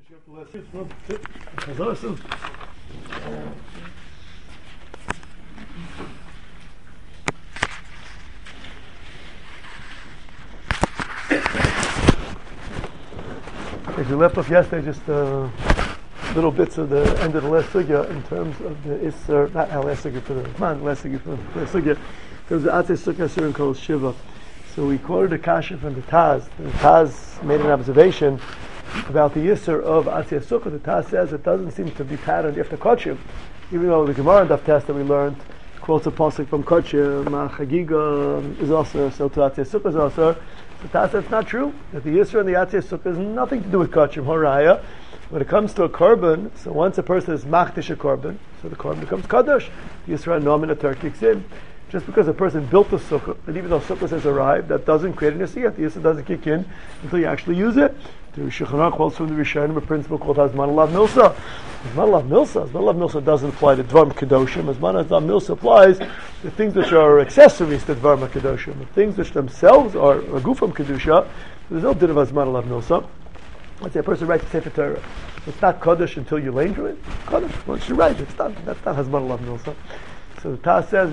As we left off yesterday, just little bits of the end of the last sugya in terms of the Isser, not our last sugya for the Rahman, last sugya for the last sugya, in terms of Atzei Sukkah Surin called Shiva. So we quoted a kasha from the Taz. The Taz made an observation about the Yisr of Atzei Sukkah. The Taz says it doesn't seem to be patterned after Kodshim, even though the Gemara and Daf Test that we learned quotes a pasuk from Kodshim, Chagiga is also, so to Atzei Sukkah is also. The Taz says it's not true, that the Yisr and the Atzei Sukkah has nothing to do with Kodshim, Horaya. When it comes to a korban, so once a person is machdish a korban, so the korban becomes kadosh. The Yisra nom in a Turk kicks in. Just because a person built a sukkah, and even though sukkah has arrived, that doesn't create an yisra. The yisra doesn't kick in until you actually use it. The Shulchan Aruch quotes from the Rishonim a principle called Hazman Alav Milsa. Hazman Alav Milsa doesn't apply to Dvarm Kedoshim. Hazman Alav Milsa applies to things which are accessories to Dvarm Kedoshim. The things which themselves are a gufam kedusha. There's no din of Hazman Alav Milsa. Let's say a person writes a Sefer Torah. It's not Kaddish until you linger it. Kaddish, once you write it, that's not Hazman Alav Milsa. So the Taz says,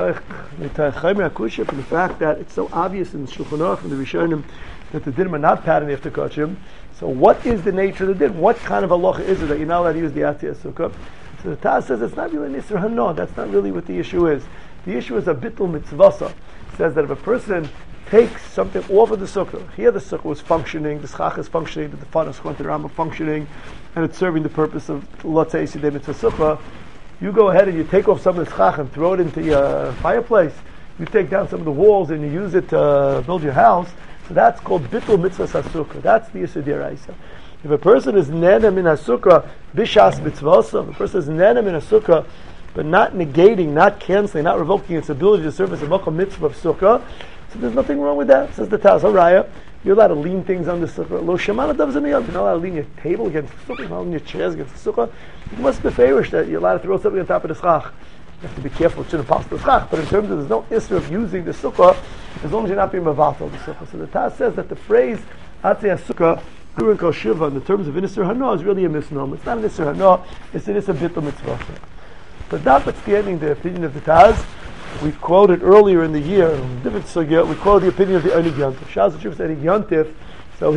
from the fact that it's so obvious in the Shulchan Aruch and the Rishonim that the din are not patterned after Kodshim. So what is the nature of the din? What kind of halacha is it that you're not allowed to use the Atzei Sukkah? So the Taz says it's not really Nisr Hano. That's not really what the issue is. The issue is a bittul mitzvasa. It says that if a person takes something off of the sukkah, here the sukkah was functioning, the schach is functioning, the fanas the Rambam functioning, and it's serving the purpose of lotzei sidei mitzvah sukkah. You go ahead and you take off some of the schach and throw it into your fireplace. You take down some of the walls and you use it to build your house. So that's called bittul mitzvah sukkah. That's the Yisur D'Oraisa. If a person is nenem in a sukkah, bishas mitzvasa, if a person is nenem in a sukkah, but not negating, not canceling, not revoking its ability to serve as a makom mitzvah of sukkah, so there's nothing wrong with that. Says the Taz Haraya, you're allowed to lean things on the sukkah. Lo shemana davs in the yom. You're not allowed to lean your table against the sukkah. You're not allowed to lean your chairs against the sukkah. You must be favorish that you're allowed to throw something on top of the schach. You have to be careful; it shouldn't pass the schach. But in terms of there's no issue of using the sukkah, as long as you're not being mavatal the sukkah. So the Taz says that the phrase Atzei Sukkah during Kol Shiva in the terms of an Isser Hana is really a misnomer. It's not an Isser Hana; it's an Isser Bittul Mitzvah. But notwithstanding the opinion of the Taz, we quoted earlier in the year, different sugya, we quoted the opinion of the Einig Yontif. Shaz Hashem said Einig Yontif, so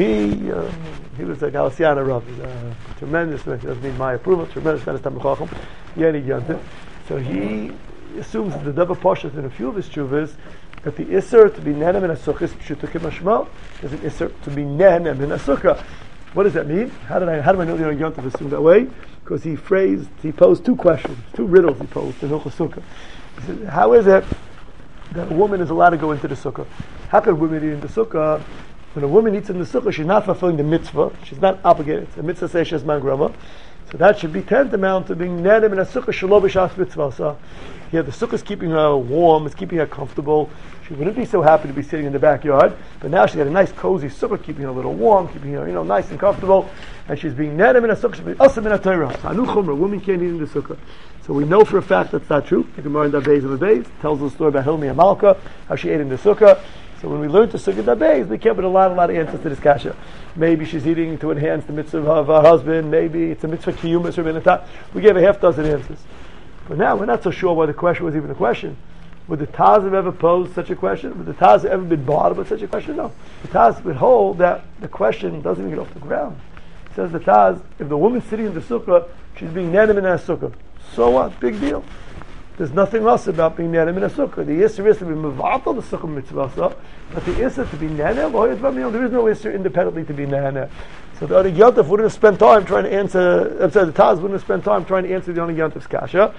he was a Galasiana Rav, a tremendous, it doesn't mean my approval, tremendous man of Talmid Chacham, the Einig Yontif. So he assumes that the Dava Pashas in a few of his tshuvas that the Isser to be nenem in a sukkah is pshuto k'mashmal. There's an Isser to be nenem in a sukkah. What does that mean? How do I know the Einig Yontif assumed that way? Because he posed two questions, two riddles he posed in Hilchos Sukkah. He said, how is it that a woman is allowed to go into the sukkah? How can women eat in the sukkah? When a woman eats in the sukkah, she's not fulfilling the mitzvah. She's not obligated. It's a mitzvah says she has mangrama. So that should be tantamount to being nenem in a sukkah shelo b'shas mitzvah. So yeah, the sukkah is keeping her warm. It's keeping her comfortable. She wouldn't be so happy to be sitting in the backyard, but now she's got a nice cozy sukkah, keeping her a little warm, keeping her nice and comfortable, and she's being nenem in a sukkah. She's being asam in a Torah. Anu chumra, women can't eat in the sukkah. So we know for a fact that's not true. The Gemara in Dabeis of Dabeis tells us the story about Hilmi and Malka, how she ate in the sukkah. So when we learn to sukkah Dabeis, we came with a lot of answers to this kasha. Maybe she's eating to enhance the mitzvah of her husband. Maybe it's a mitzvah kiyumas or minatah. We gave a half dozen answers. But now we're not so sure why the question was even a question. Would the Taz have ever posed such a question? Would the Taz have ever been bothered with such a question? No. The Taz would hold that the question doesn't even get off the ground. It says the Taz, if the woman's sitting in the sukkah, she's being nenem in a sukkah. So what? Big deal. There's nothing else about being nenem in a sukkah. The Yisr is to be mevatel the sukkah mitzvah, but the Yisr to be nenem, there is no Yisr independently to be nenem. So the Einig Yontif wouldn't have spent time trying to answer, the Taz wouldn't have spent time trying to answer the Einig Yontif's kasha.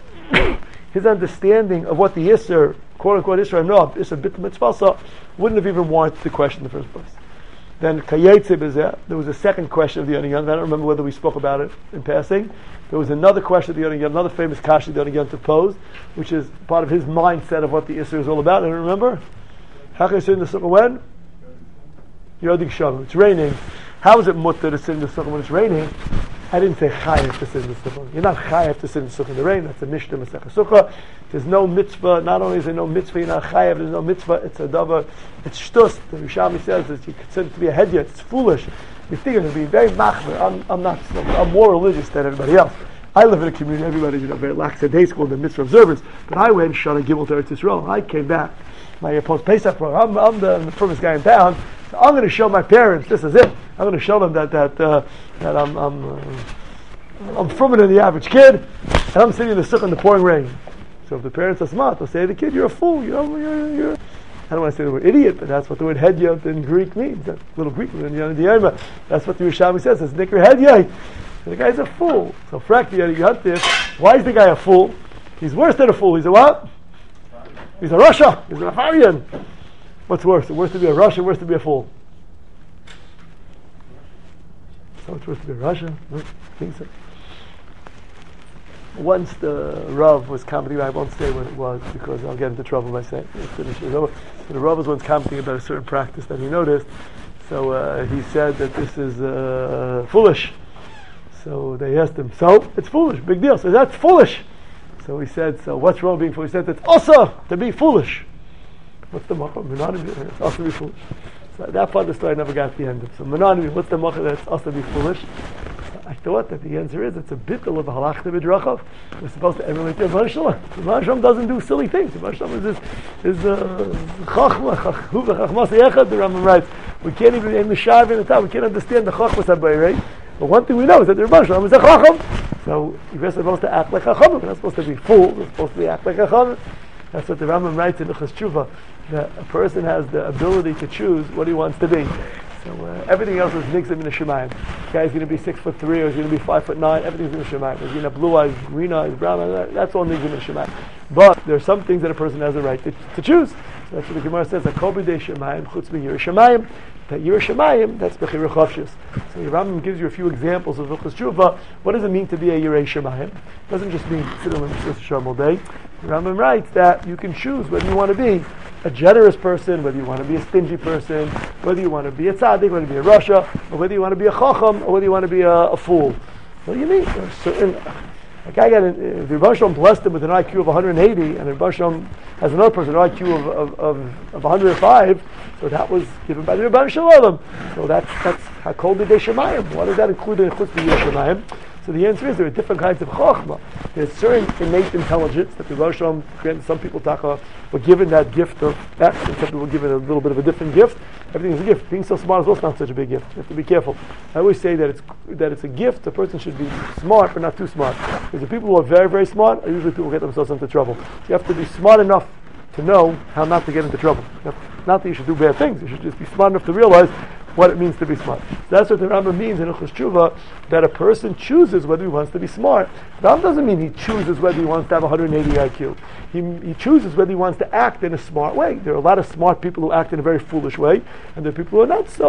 His understanding of what the Yisr, quote unquote Yisr no, Yisr bit mitzvah, wouldn't have even warranted the question in the first place. Then Kayetzib is there. There was a second question of the Einig Yontif. I don't remember whether we spoke about it in passing. There was another question of the Einig Yontif, another famous kasha the Einig Yontif posed, which is part of his mindset of what the Yisr is all about. And remember, how can you sit in the sukkah when? Yodig Shalom. It's raining. How is it mutter to sit in the sukkah when it's raining? I didn't say chayav to sit in the sukkah. You're not chayav to sit in the sukkah in the rain. That's a mishnah Masechah Sukkah. There's no mitzvah. Not only is there no mitzvah, you're not chayav. There's no mitzvah. It's a davar. It's shtus. The Rishonim says that you consider it to be a hedyot. It's foolish You think to be very machmer. I'm not. I'm more religious than everybody else. I live in a community. Everybody's very lackadaisical in the mitzvah observers. But I went Shana Gimel to Eretz Yisrael. I came back. My post Pesach program. I'm the firmest guy in town. So I'm going to show my parents. This is it. I'm going to show them that I'm firmer than the average kid, and I'm sitting in the sukkah in the pouring rain. So if the parents are smart, they'll say to the kid, "You're a fool. You're." I don't want to say the word idiot, but that's what the word hedyot in Greek means. That little Greek word in Yonah. That's what the Yerushalmi says. It's nikr hedyot. The guy's a fool. So frak the Yonah. Why is the guy a fool? He's worse than a fool. He's a what? He's a Rasha. He's a Harian. What's worse? Worse to be a Rasha, worse to be a fool. So it's worse to be a Rasha? No, I think so. Once the Rav was commenting, I won't say what it was because I'll get into trouble by saying it. So the Rav was once commenting about a certain practice that he noticed. So he said that this is foolish. So they asked him, so it's foolish, big deal. So that's foolish. So he said, so what's wrong with being foolish? He said, it's also to be foolish. What's the makom? It's also to be foolish. So that part of the story I never got to the end of. So mononimy, what's the makom that's also to be foolish? I thought that the answer is it's a bittul of halachta b'drachav. We're supposed to emulate the Rebbeinu Shalom. The Rebbeinu Shalom doesn't do silly things. The Rebbeinu Shalom is chachma, chachmas echad. The Rambam writes, we can't even aim the shav in the top. We can't understand the chachmas habayis, right? But one thing we know is that the Rebbeinu Shalom is a chacham. So we're supposed to act like a chacham. We're not supposed to be fool. We're supposed to act like a chacham. That's what the Rambam writes in the Cheshuva, that a person has the ability to choose what he wants to be. So everything else is nixim in the shemayim. The guy's going to be 6'3", or he's going to be 5'9". Everything's in the shemayim. He's going to have blue eyes, green eyes, brown eyes. That's all nixim in the shemayim. But there are some things that a person has the right to choose. So that's what the Gemara says. Kol b'dei shemayim chutz b'yirei shemayim. That yirei shemayim, that's b'chirei chavshis. So the Rambam gives you a few examples of Hilchos Tshuva. What does it mean to be a yirei shemayim? It doesn't just mean sitting in the Shem all day. The Rambam writes that you can choose whether you want to be a generous person, whether you want to be a stingy person, whether you want to be a tzaddik, whether you want to be a rasha, or whether you want to be a chacham, or whether you want to be a fool. What do you mean? There's certain, like I got, if the Rebbeinu Shalom blessed him with an IQ of 180, and the Rebbeinu Shalom has another person an IQ of 105, so that was given by the Rebbeinu Shalom. So that's hakol b'dei shemayim. What does that include in chutz b'yirei shemayim? So the answer is there are different kinds of chokhmah. There's certain innate intelligence that the Rebbeinu Shalom granted. Some people were given that gift of that, and some people were given a little bit of a different gift. Everything is a gift. Being so smart is also not such a big gift. You have to be careful. I always say that it's a gift. A person should be smart, but not too smart. Because the people who are very, very smart are usually people who get themselves into trouble. So you have to be smart enough to know how not to get into trouble. Not that you should do bad things. You should just be smart enough to realize what it means to be smart. So that's what the Rambam means in Hilchos Tshuva, that a person chooses whether he wants to be smart. That doesn't mean he chooses whether he wants to have 180 IQ. He chooses whether he wants to act in a smart way. There are a lot of smart people who act in a very foolish way, and there are people who are not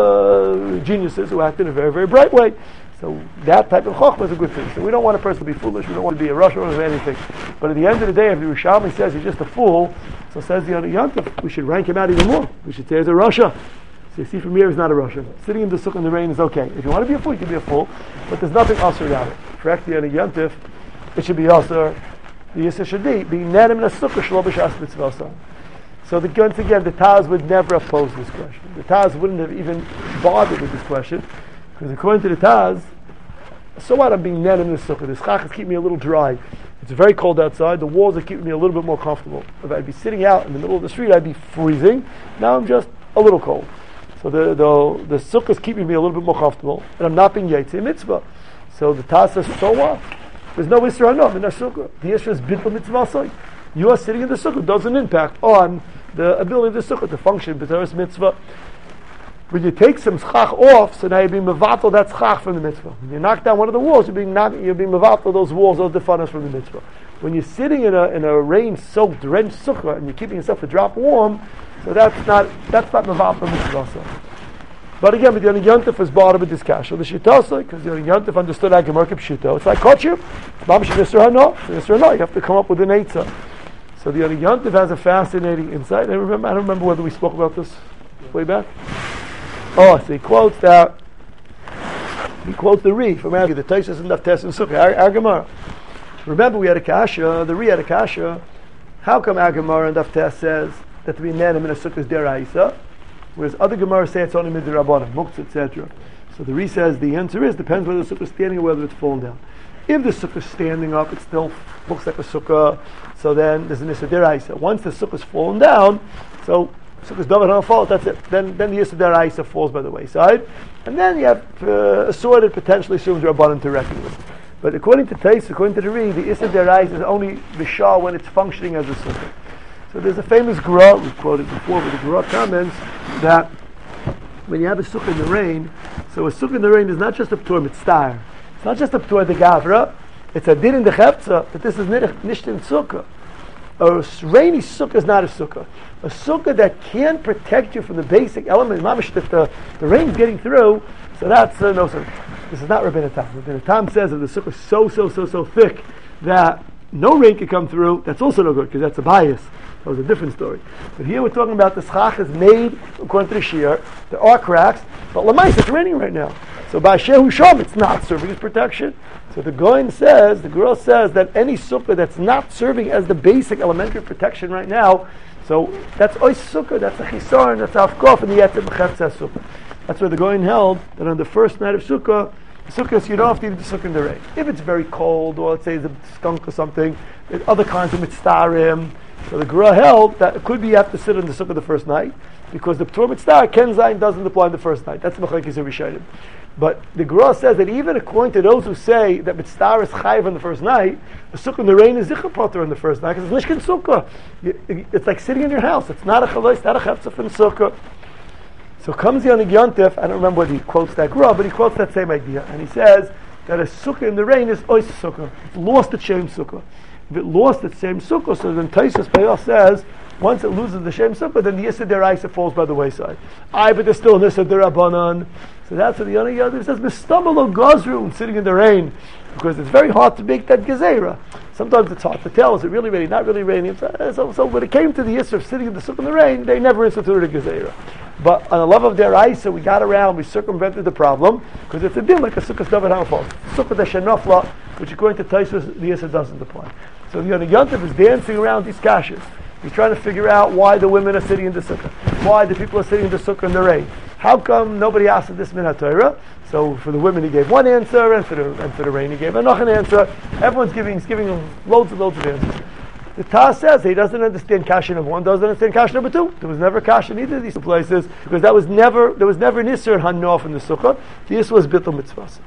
so geniuses who act in a very, very bright way. So that type of chokhmah is a good thing. So we don't want a person to be foolish. We don't want to be a rasha or anything. But at the end of the day, if the Yerushalmi says he's just a fool, so says the Yontif, we should rank him out even more. We should say he's a rasha. So you see from here, he's not a rasha. Sitting in the sukkah in the rain is okay. If you want to be a fool, you can be a fool. But there's nothing usher about it. Correct the Yontif, it should be usher. The yisr should be nanim in a sukkah shlo b'shas mitzvah. So once again, the Taz would never oppose this question. The Taz wouldn't have even bothered with this question. Because according to the Taz, so what I'm being nanim in the sukkah. The schach is keeping me a little dry. It's very cold outside. The walls are keeping me a little bit more comfortable. If I'd be sitting out in the middle of the street, I'd be freezing. Now I'm just a little cold. So the sukkah is keeping me a little bit more comfortable, and I'm not being yaitze mitzvah. So the Taz says, so what? There's no isra no in the sukkah. The isra is bittul mitzvah. You are sitting in the sukkah. Doesn't impact on the ability of the sukkah to function b'teres mitzvah. When you take some schach off, so now you're being mevatel that schach from the mitzvah. When you knock down one of the walls, you're being mevatel those walls, those defanas from the mitzvah. When you're sitting in a rain-soaked, drenched sukkah, and you're keeping yourself a drop warm, so that's not mevatel mitzvah. But again, with the Yontif was brought up a discussion. The Shitasa, because the Yontif understood Agamar Kipshito. It's like Kotchim. You have to come up with an Eitzah. So the Yontif has a fascinating insight. I don't remember whether we spoke about this way back. Oh, so he quotes the Ri from Agi, the Taisus and Daftes and Sukkah, Agamar. Remember, we had a kasha, the Ri had a kasha. How come Agamar and Daftes says that to be nanim in a sukkah is deraisa, whereas other Gemara say it's only midrabanan, muktzah, etc. So the Ri says the answer is depends whether the sukkah is standing or whether it's falling down. If the sukkah is standing up, it still looks like a sukkah. So then there's an issa deraisa. Once the sukkah is fallen down, so sukkah's davar on fault. That's it. Then the issa deraisa falls by the wayside, and then you have assorted potentially assumes rabbanan to reckon with. But according to Tais, according to the Ri, the issa deraisa is only vishal when it's functioning as a sukkah. So there's a famous Gra we've quoted before, but the Gra comments that when you have a sukkah in the rain, so a sukkah in the rain is not just a p'tur mitzvah. It's not just a p'tur the gavra. It's a din in the chepza that this is nicht in sukkah. A rainy sukkah is not a sukkah. A sukkah that can protect you from the basic element, mamish, that the rain's getting through. So that's no sir. This is not Rabbeinu Tam. Rabbeinu Tam says that the sukkah is so thick that no rain can come through. That's also no good because that's a bias. That was a different story. But here we're talking about the schach is made according to the shear. There are cracks, but lamais it's raining right now. So by shehu shom it's not serving as protection. So the Goin says, the girl says that any sukkah that's not serving as the basic elementary protection right now, so that's ois sukkah, that's a chisar, that's afkof, and the yetzim b'chetzah sukkah. That's where the Goin held that on the first night of sukkah, you don't have to eat the sukkah in the rain. If it's very cold, or let's say it's a skunk or something, there's other kinds of mitztarim. So the Gra held that it could be you have to sit in the sukkah the first night, because the p'tur mitzvah ken zayin doesn't apply on the first night. That's the machlekes Rishonim. But the Gra says that even according to those who say that mitzvah is chayiv on the first night, the sukkah in the rain is zichur potter on the first night because it's nishkin sukkah. It's like sitting in your house. It's not a chalais, not a chefzah in sukkah. So comes the Yonig Yontif. I don't remember what he quotes that Gra, but he quotes that same idea, and he says that a sukkah in the rain is ois sukkah. It's lost its shem sukkah. If it lost its same sukkah, so then Taisus Payah says, once it loses the shem sukkah, then the Yisad Deraisa falls by the wayside. But there's still an Yisad Derabanan. So that's what the Yonig Yontif says, Mistamalo Gazru, sitting in the rain, because it's very hard to make that Gezerah. Sometimes it's hard to tell, is it really raining, not really raining? So when it came to the Yisr of sitting in the sukkah in the rain, they never instituted a Gezerah. But on the love of their Isa, we got around, we circumvented the problem, because it's a din like a sukkah davar hanafal. Sukkah the shenafla, which according to Taisus, the Yisr doesn't apply. So the Yonig Yontif is dancing around these kashas. He's trying to figure out why the women are sitting in the sukkah, why the people are sitting in the sukkah in the rain. How come nobody asked this min HaTorah? So for the women he gave one answer, and for the rain he gave another answer. Everyone's giving loads and loads of answers. The Taz says he doesn't understand kasha number one, doesn't understand kasha number two. There was never kasha in either of these two places because there was never nisr and hanof in the sukkah. This was bittul mitzvahs.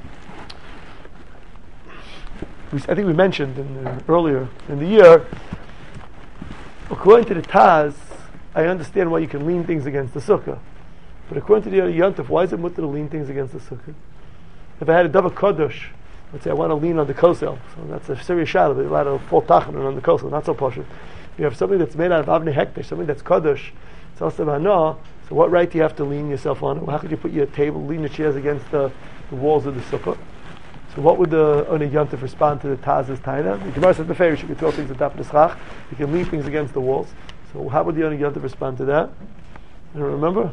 I think we mentioned earlier in the year. According to the Taz, I understand why you can lean things against the sukkah. But according to the Yontif, why is it mutter to lean things against the sukkah? If I had a davar kodesh, let's say I want to lean on the kosel, so that's a serious shadow, but a lot of full tachanun on the kosel, not so poshut. You have something that's made out of avnei hekdesh, something that's kodesh, it's also hana, so what right do you have to lean yourself on it? How could you put your table, lean your chairs against the walls of the sukkah? So what would the Yonig Yontif respond to the Taz's taina? The Gemara says beferish, you can throw things on top of the schach, you can lean things against the walls. So how would the Yonig Yontif respond to that? You don't remember?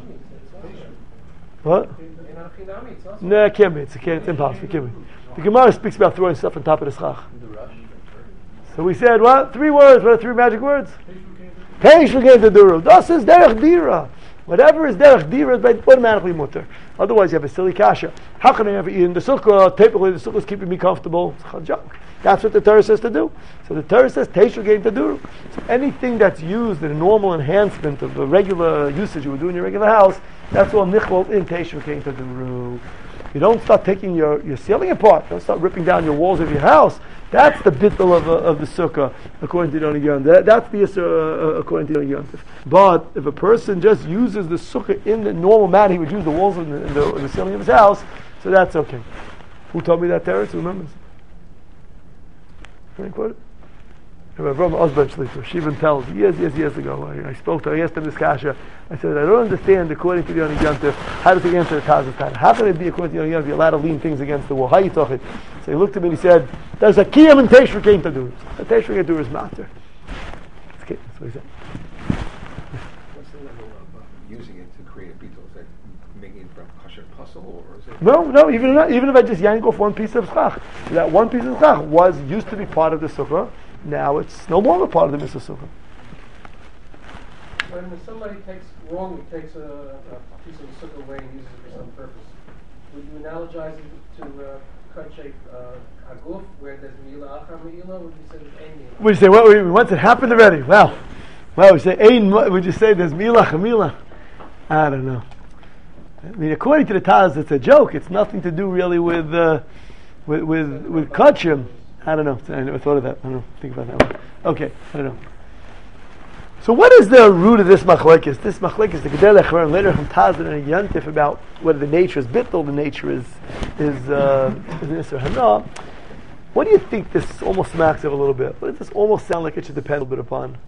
What? No, it can't be. It's impossible. It can't be. The Gemara speaks about throwing stuff on top of the schach. So we said, what? 3 words. What are 3 magic words? Peish l'gein d'duru. Das is derech dira. Whatever is derech dira is automatically mutter. Otherwise, you have a silly kasha. How can I ever eat in the sukkah? Typically, the sukkah is keeping me comfortable. It's a joke. That's what the Torah says to do. So the Torah says, Teish l'gein d'duru. So anything that's used in a normal enhancement of the regular usage you would do in your regular house, that's all nichol in Teish l'gein d'duru. You don't start taking your ceiling apart. Don't start ripping down your walls of your house. That's the bittul of the sukkah, according to the Yonig Yontif. That's the issur, according to the Yonig Yontif. But if a person just uses the sukkah in the normal manner, he would use the walls in the ceiling of his house, so that's okay. Who told me that, Teretz? Who remembers? Can I quote it? From Osborne Shlichter. She even tells, years ago, I spoke to her, I asked him this kasha. I said, I don't understand, according to the Yonig Yontif, how does he answer the Taz's time? How can it be, according to the Yonig Yontif, you're allowed to lean things against the wall? How you talk it? So he looked at me and he said, there's a kiyam and teishra came to do. The teishra to do is matter. That's what he said. What's the level of using it to create a beetle? Is that making it from kosher puzzle, or is it? No, even if I just yank off one piece of schach. That one piece of schach used to be part of the sukkah. Now it's no longer part of the mitzvah sukkah. When somebody takes a piece of the sukkah away and uses it for some purpose, would you analogize it to Kodshay Aguf, where there's Mila Achar Mila? Would you say there's Ein Mila? Would you say, well, once it happened already? Well, we say Ein. Would you say there's Mila Chamila? I don't know. I mean, according to the Taz, it's a joke. It's nothing to do really with Kachim. I don't know. I never thought of that. I don't know. Think about that one. Okay, I don't know. So what is the root of this machlekes? This machlekes, the Gedel Echron, later from Taz and Yantif, about whether the nature is bittul, the nature is Isser Hana. What do you think this almost smacks of a little bit? What does this almost sound like it should depend a little bit upon?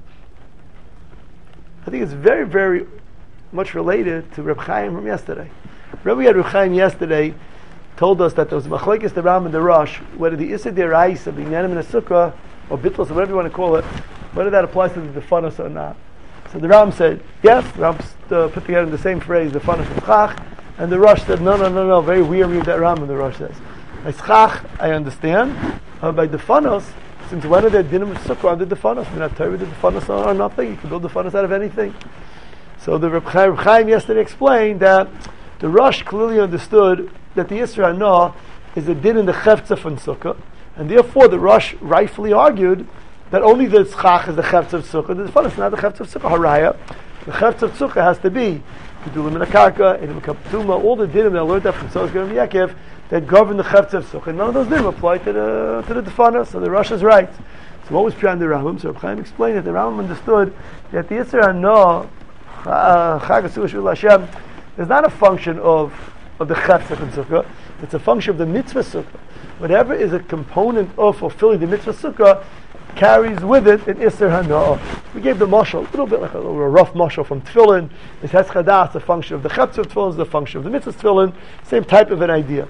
I think it's very, very much related to Reb Chaim from yesterday. Reb Chaim yesterday told us that there was machlekes, the Ram and the Rosh, whether the Issa Deraisa, being Nanim in a Sukkah, or bittul, so whatever you want to call it, whether that applies to the Defanos or not. So the Ram said, yes, the Ram put together in the same phrase, the Defanos and Chach, and the Rosh said, no, very weird read that Ram, and the Rosh says. By Chach, I understand. By Defanos, since when are there dinim of Sukkah under Defanos? We're not Torah, the Defanos are nothing. You can build Defanos out of anything. So the Reb Chaim yesterday explained that the Rosh clearly understood that the Yisra Hana is a din in the Chefza from Sukkah, and therefore the Rosh rightfully argued that only the Tzchach is the Chefza of Sukkah, the Defanos is not the Chefza of Sukkah. Haraya, the Chefza of Sukkah has to be Gedulim in a Karka, Edim Kaptuma, all the dinim that I learned that from Tzolkh and Yaakov that govern the Chefza of Sukkah. None of those dinim apply to the Defanos, so the Rosh is right. So what was behind the Rambam? So Reb Chaim explained that the Rambam understood that the Yisra Hana Chag HaSukkah Hashem is not a function of the Chefza in Sukkah, it's a function of the Mitzvah Sukkah. Whatever is a component of fulfilling the Mitzvah Sukkah carries with it an Isser Hana. We gave the mashal, a little bit like a rough mashal from Tefillin. This has Chadas, a function of the Chefza of Tefillin, is the function of the Mitzvah Tefillin, same type of an idea.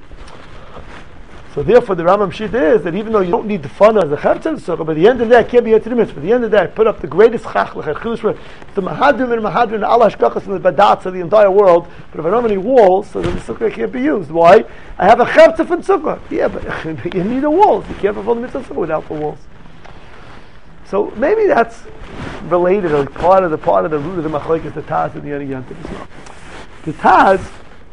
So therefore the Rambam Shita is that even though you don't need the fana as a Chefza of Sukkah, but at the end of the day, I can't be here to the Mitzvah. At the end of the day, I put up the greatest Chach, the Mahadrim and Allah Hashgachas and the Badatz of the entire world, but if I don't have any walls, so then the Sukkah can't be used. Why? I have a Chefza from Sukkah. Yeah, but you need the walls. You can't fulfill the Mitzvah Sukkah without the walls. So maybe that's related, or part of the root of the machlekes, the Taz and the Yantiv as well. The Taz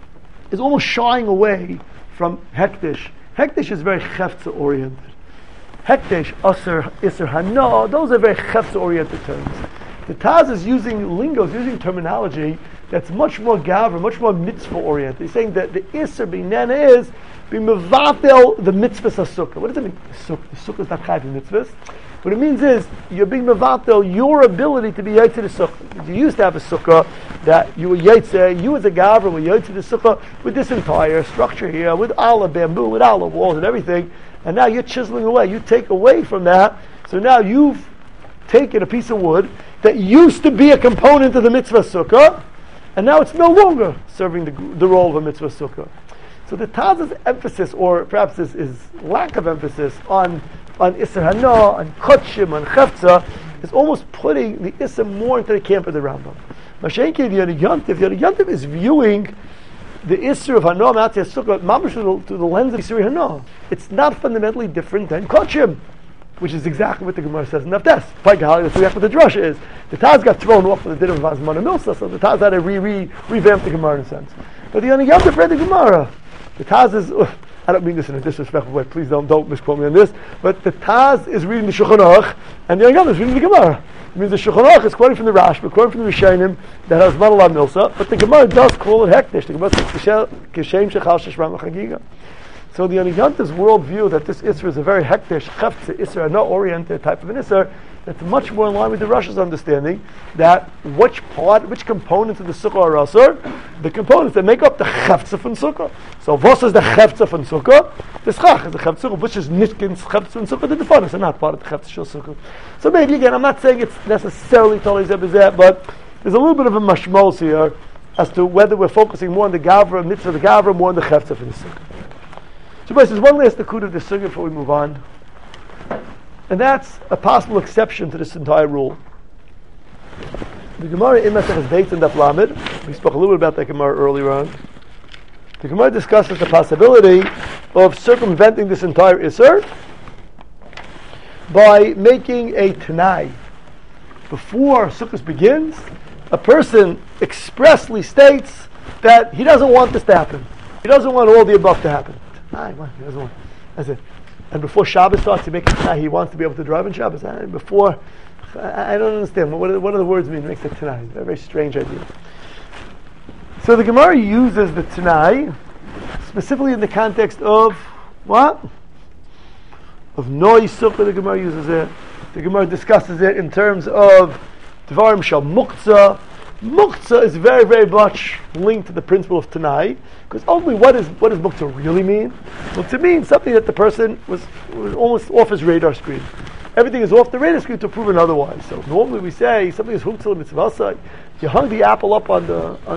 is almost shying away from Hektish. Hektish is very Chefza oriented. Hektish, Aser, Isser Hana, those are very Chefza oriented terms. The Taz is using lingo, is using terminology that's much more Gavra, much more mitzvah oriented. He's saying that the Isser Binana is be mevatel the mitzvahs of Sukkah. What does it mean? The Sukkah is not chayv mitzvahs. What it means is you're being mevatel your ability to be yaitz to the Sukkah. You used to have a Sukkah that you were yaitz, you as a Gavra were yaitz to the Sukkah with this entire structure here, with all the bamboo, with all the walls and everything, and now you're chiseling away. You take away from that, so now you've taken a piece of wood that used to be a component of the mitzvah Sukkah, and now it's no longer serving the role of a mitzvah Sukkah. So the Taz's emphasis, or perhaps his lack of emphasis on Isser Hana, on Kotshim, on Chefza, is almost putting the Isser more into the camp of the Rambam. Mashenki, the Yantiv is viewing the Isser of Hana, Matzah Sukkah, mamash through the lens of Isser Hana. It's not fundamentally different than Kotshim, which is exactly what the Gemara says in Naftes. That's exactly what the Drush is. The Taz got thrown off for the din of Vazman and Milsa, so the Taz had to revamp the Gemara in a sense. But the Yantiv read the Gemara. The Taz is, I don't mean this in a disrespectful way, please don't misquote me on this, but the Taz is reading the Shulchan Aruch, and the Yantiv is reading the Gemara. It means the Shulchan Aruch is quoting from the Rashba, quoting from the Rishonim, that has Manalad Milsa, but the Gemara does call it Hektish. The Gemara says, Kishem Shechal Sheshram Chagiga. So the Yantiv's worldview that this Isser is a very Hektish, Chefza Isser, not oriented type of an Isser, that's much more in line with the Rosh's understanding that which components of the Sukkah are Asur, the components that make up the Chefza from Sukkah. So what is the Chefza from Sukkah? The Schach is the Chefza, which is Nitkin's Chefza from Sukkah, the Defanos are not part of the Chefza Shel Sukkah. So maybe again, I'm not saying it's necessarily totally Zebizeh, but there's a little bit of a mashmos here as to whether we're focusing more on the Gavra, Mitzvah the Gavra, more on the Chefza from the Sukkah. So there's one last Nakud of the Sukkah before we move on. And that's a possible exception to this entire rule. The Gemara in Masechus Beis and Daf Lamed, we spoke a little bit about that Gemara earlier on. The Gemara discusses the possibility of circumventing this entire Isser by making a Tanai. Before Sukkot begins, a person expressly states that he doesn't want this to happen. He doesn't want all the above to happen. He doesn't want. That's it. And before Shabbos starts, he wants to be able to drive on Shabbos. Before, I don't understand. What do the words mean? Makes it Tanai. It's a very, very strange idea. So the Gemara uses the Tanai specifically in the context of what? Of Noi Sukkah. The Gemara uses it. The Gemara discusses it in terms of Dvarim Shal Muktzah. Muktzah is very, very much linked to the principle of Tanai, because ultimately, what does Muktzah really mean? Muktzah means something that the person was almost off his radar screen. Everything is off the radar screen to prove otherwise. So normally we say something is Huktzah Mitzvah. You hung the apple up on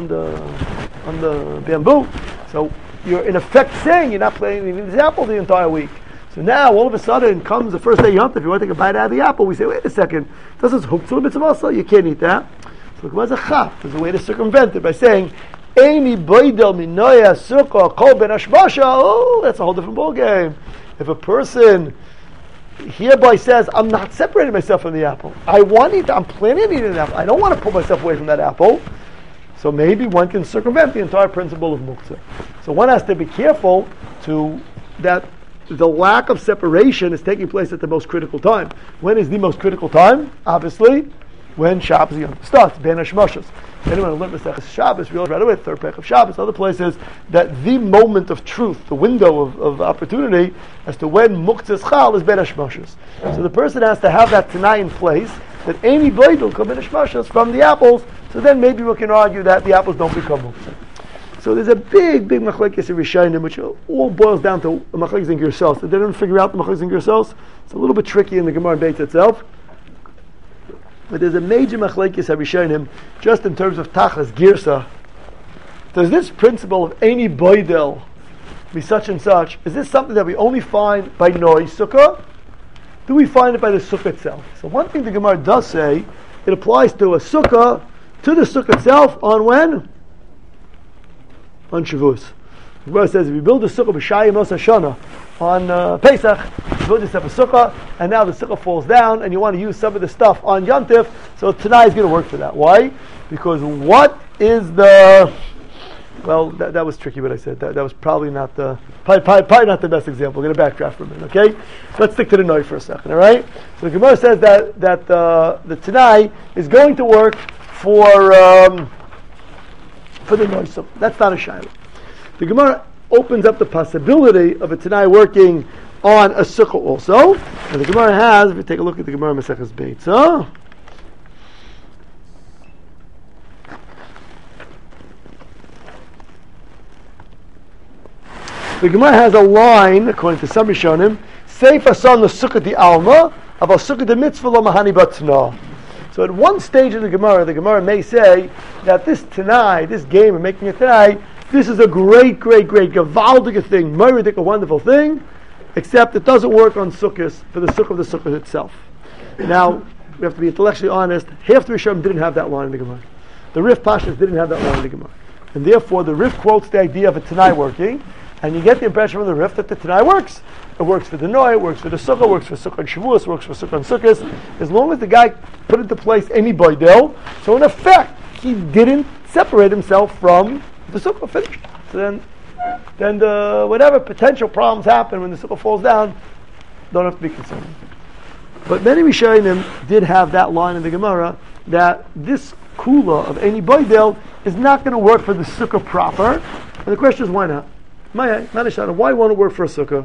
the bamboo, so you're in effect saying you're not playing this apple the entire week. So now all of a sudden comes the first day Yom Tov. If you want to take a bite out of the apple, we say, wait a second, this is Huktzah Mitzvah. You can't eat that. So there's a chaf. There's a way to circumvent it by saying, "Eini boidel minoya sukkah kol ben hashmasha." Oh, that's a whole different ballgame. If a person hereby says, "I'm not separating myself from the apple. I'm planning on eating an apple. I don't want to pull myself away from that apple." So maybe one can circumvent the entire principle of muktzah. So one has to be careful that the lack of separation is taking place at the most critical time. When is the most critical time? Obviously, when Shabbos starts, Ben Hashmashos. Anyone who learned Masechus Shabbos realized right away, third pech of Shabbos, other places, that the moment of truth, the window of opportunity, as to when Muktzah's Chal is Ben Hashmashos. So the person has to have that Tanai in place, that Amy Blade will come Ben Hashmashos from the apples, so then maybe we can argue that the apples don't become Muktzah. So there's a big machlekes in Rishonim, which all boils down to a machlekes in Gersos. If they don't figure out the machlekes in Gersos, it's a little bit tricky in the Gemara and Beit itself. But there's a major machlekes Rishonim just in terms of Tachas Girsa. Does this principle of any boidel be such and such? Is this something that we only find by Noi Sukkah? Do we find it by the Sukkah itself? So one thing the Gemara does say, it applies to a Sukkah, to the Sukkah itself, on when? On Shavuos. The Gemara says if you build a Sukkah b'Shayim Mos Hashanah on Pesach, you build yourself a Sukkah, and now the Sukkah falls down, and you want to use some of the stuff on Yom Tov, so tonight is going to work for that. Why? Because what is the... Well, that was tricky what I said. That was probably not probably not the best example. We're going to backtrack for a minute, okay? So let's stick to the Noi for a second, all right? So the Gemara says that the Tanai is going to work for the Noi Sukkah. That's not a Shiloh. The Gemara opens up the possibility of a Tanai working on a Sukkah also. And the Gemara has, if you take a look at the Gemara Maseches Beitzah, the Gemara has a line, according to some Rishonim, Seif asan the Sukkah di Alma, of a Sukkah di Mitzvah lo mahani batna. So at one stage of the Gemara may say that this Tanai, this game of making a Tanai, this is a great, gewaldige thing, meridik, a wonderful thing, except it doesn't work on Sukkahs, for the Sukkah of the Sukkah itself. Now, we have to be intellectually honest, half the Rishonim didn't have that line in the Gemara. The Rif Pashas didn't have that line in the Gemara. And therefore, the Rif quotes the idea of a Tanai working, and you get the impression from the Rif that the Tanai works. It works for the Noi, it works for the Sukkah, it works for Sukkah and Shavuos, it works for Sukkah and Sukkahs, as long as the guy put into place any boidel. So in effect, he didn't separate himself from the Sukkah, finished. So then the whatever potential problems happen when the Sukkah falls down, don't have to be concerned. But many Rishonim did have that line in the Gemara that this kula of any boidel is not going to work for the Sukkah proper. And the question is, why not? Why won't it work for a Sukkah?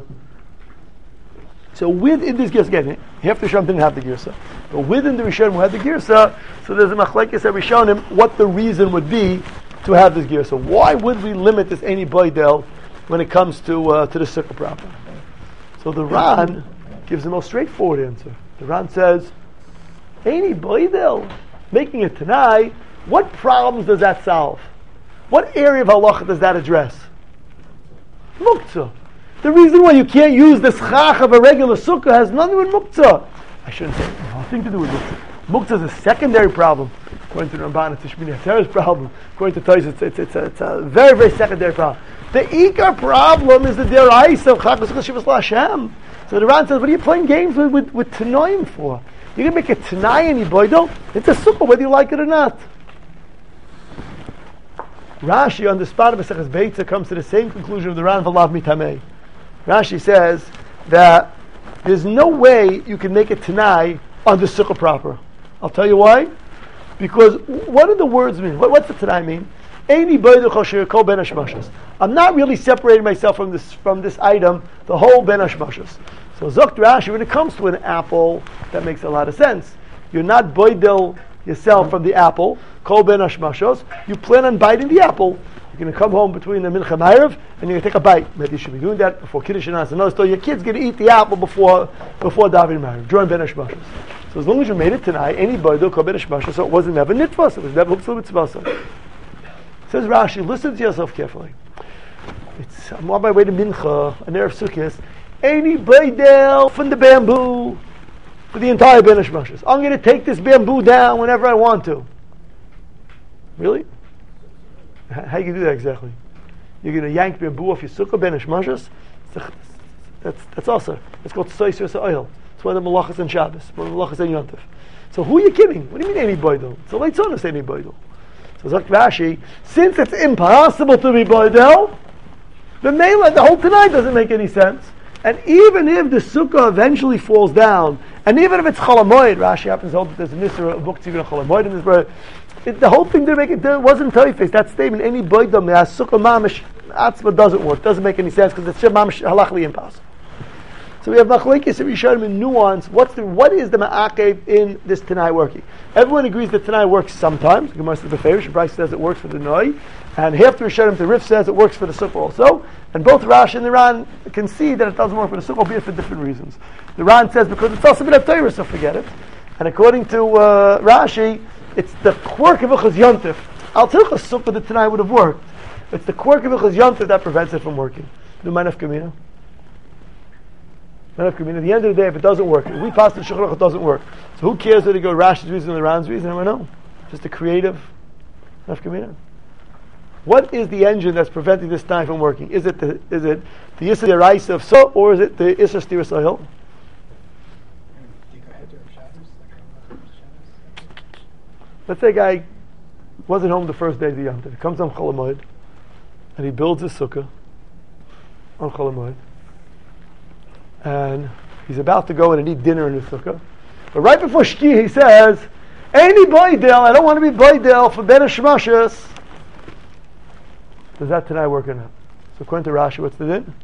So within this Girsa, again, half the Rishonim didn't have the Girsa, but within the Rishonim who had the Girsa, so there's a machlekes Rishonim what the reason would be to have this Girsa. Why would we limit this any boidel when it comes to the Sukkah proper? So the Ran gives the most straightforward answer. The Ran says, any boidel, making a Tanai, what problems does that solve? What area of halacha does that address? Muktzah. The reason why you can't use the schach of a regular sukkah has nothing with muktzah. I shouldn't say nothing to do with muktzah. Muktzah is a secondary problem. According to the Ramban, it's a Shmini Atzeres problem. According to Tais, it's a very, very secondary problem. The ikar problem is the derais of chag v'sukkah shivas l'Hashem. So the Ran says, what are you playing games with Tanoim for? You're going to make a Tanai any boidel? It's a sukkah whether you like it or not. Rashi on the spot of Maseches Beitza comes to the same conclusion of the Ran V'lav Mitamei. Rashi says that there's no way you can make a Tanai on the Sukkah proper. I'll tell you why. Because what do the words mean? What's the Tanai mean? Eini boidu chosher kol ben hashmashos. I'm not really separating myself from this item, the whole ben hashmashos. So Zokt Rashi, when it comes to an apple, that makes a lot of sense. You're not boidel yourself from the apple, kol ben hashmashos. You plan on biting the apple. You're going to come home between the mincha and erev, and you're going to take a bite. Maybe you should be doing that before Kiddush and Another story, your kid's going to eat the apple before David and Erev, during ben hashmashos. So as long as you made it tonight, any boidel kol ben hashmashos, so it wasn't never nitvas, it was never hupsul mitzvah. Says Rashi, listen to yourself carefully. I'm on my way to Mincha, an Erev Sukkot. Any bledel from the bamboo for the entire Ben Hashmashos. I'm going to take this bamboo down whenever I want to. Really? How you going to do that exactly? You're going to yank bamboo off your sukkah Ben Hashmashos? That's also. It's called Tzoyis Oil. It's one of the malachas and Shabbos, one of the malachas and Yontif. So who are you kidding? What do you mean any bledel? It's a late son to say any bledel. So Zak Rashi, since it's impossible to be boidel, the Mela, the whole tonight doesn't make any sense. And even if the sukkah eventually falls down, and even if it's cholamoid, Rashi happens to hold that there's a nisra, a book to even a cholamoid in this brother, the whole thing didn't make it, there wasn't toifes. That statement, any boidel, sukkah mamish, atzma doesn't work, doesn't make any sense, because it's mamish halachli impossible. So we have machlekes and Rishonim in nuance. What is the ma'akev in this Tanai working? Everyone agrees that Tanai works sometimes. The Gemara says the Beferish, Bryce says it works for the Noi, and half the Rishonim, the Rif says it works for the Sukkah also. And both Rashi and the Ran can see that it doesn't work for the Sukkah, albeit for different reasons. The Ran says because it's also been a Torah, so forget it. And according to Rashi, it's the quirk of Ilchos Yontif. Al Tilchos Sukkah the Tanai would have worked. It's the quirk of Ilchos Yontif that prevents it from working. Do you mind if Kamina? At the end of the day, if it doesn't work, if we pass the Shulchan Aruch, it doesn't work. So who cares whether you go Rashi's reason or the Ran's reason? I don't know. Just a creative nafkamina. What is the engine that's preventing this time from working? Is it the Yisra Deraisa of So, or is it the Yisra Stiras Oil? Let's say a guy wasn't home the first day of the Yom Tov. He comes on Chol Hamoed, and he builds his sukkah on Chol Hamoed. And he's about to go in and eat dinner in his sukkah. But right before Shki, he says, Eini boidel, I don't want to be boidel for Ben Hashmashos. Does that tonight work or not? So according to Rashi, what's the din?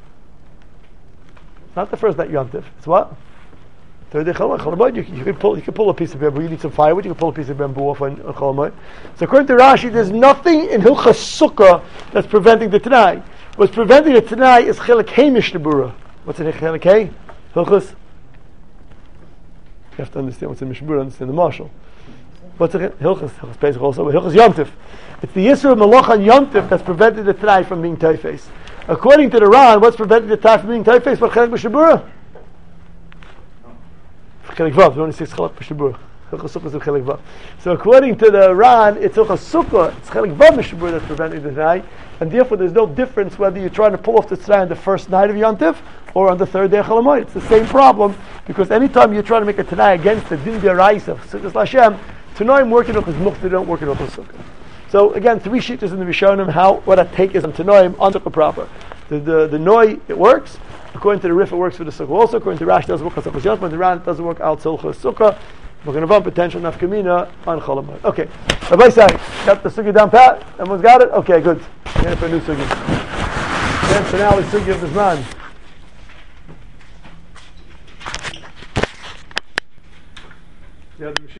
It's not the first night Yom Tov. It's what? Third day Chol Hamoed. You can pull a piece of bamboo. You need some firewood. You can pull a piece of bamboo off on Chol Hamoed. So according to Rashi, there's nothing in Hilchas Sukkah that's preventing the Tanai. What's preventing the Tanai is Chelik Hey Mishnah. What's in Chelik Hey? Hilchas. You have to understand what's in Mishnah, understand the marshal. What's in Hilchas? Hilchas Pesach also, but Hilchas Yom Tov. It's the Yisra of Malach on Yom Tov that's prevented the Tanai from being Toifes. According to the Ran, what's preventing the Tanai from being Toifes? What Chelik Mishnah? Chelik Vav. We only say Chelik Mishnah. Hilchas Sukkah is Chelik Vav. So according to the Ran, it's Hilchas Sukkah. It's Chelik Vav Mishnah that's preventing the Tanai. And therefore, there's no difference whether you're trying to pull off the tzara on the first night of Yom Tov or on the third day of Chol Hamoed. It's the same problem, because anytime you're trying to make a tanai against the din deraisa of Sukkos Lashem, Tanoim working off his muktzah, they don't work it off his sukkah. So again, three shittas in the Rishonim, what a take is on Tanoim on sukkah proper. The Noi, it works. According to the Rif, it works for the sukkah also. According to Rashi, it doesn't work on Sukkos Yontif. The Ran, it doesn't work out Tzilchas Sukkah. We're going to have potential nafkamina on Chol Hamoed. Okay. Rabbi Sai, got the sugi down pat? Everyone's got it? Okay, good. Again for a new sugi. Then for now, the sugi of this man.